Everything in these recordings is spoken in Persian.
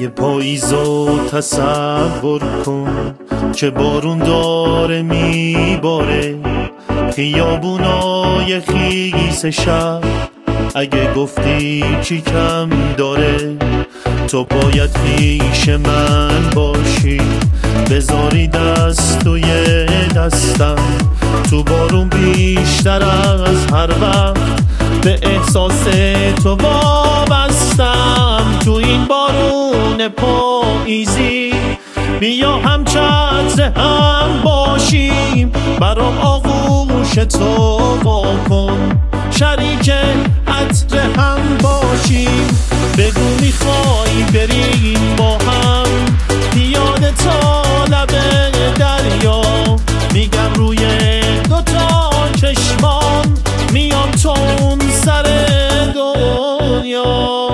یه پاییزو تصور کن که بارون داره میباره، خیابونای خیس شب اگه گفتی چی کم داره. تو باید پیش من باشی، بذاری دست توی دستم، تو بارون بیشتر از هر وقت به احساس تو وابستم. تو این بارون پاییزی بیا هم چتر هم باشیم، برام آغوش تو واکن، شریک عطر هم باشیم. بگو میخوای بریم با هم پیاده تا لب دریا، میگم روی دوتا چشمان میام تو اون سر دنیا.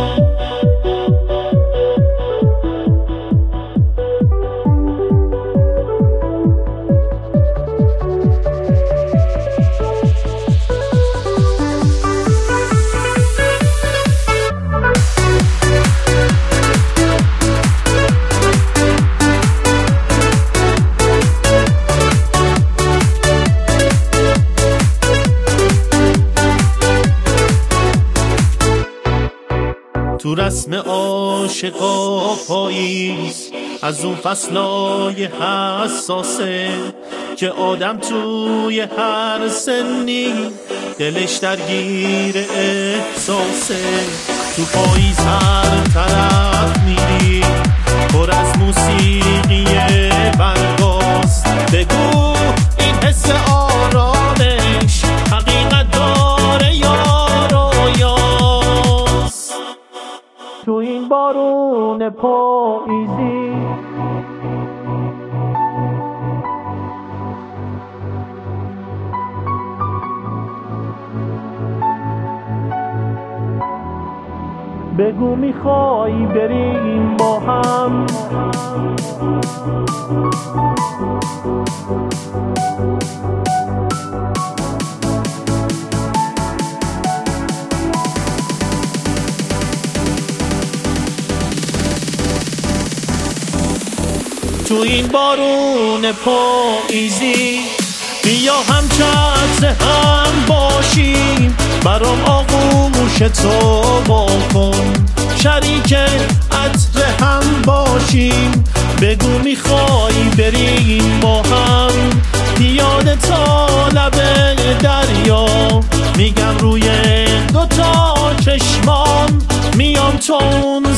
تو رسم عاشقا پاییز از اون فصلای حساسه که آدم توی هر سنی دلش درگیر احساسه. تو پاییز هر طرف میری پر از موسیقی برگاست، بگو این حس آرامش حقیقت داره یا رویاست. تو این بارون پاییزی بگو میخوای بریم با هم تو این بارون پاییزی بیا هم چتر هم باشیم، برام آغوش تو واکن، شریک عطر هم باشیم. بگو میخوای بریم با هم پیاده تا لب دریا، میگم روی دوتا چشمان میام تو اون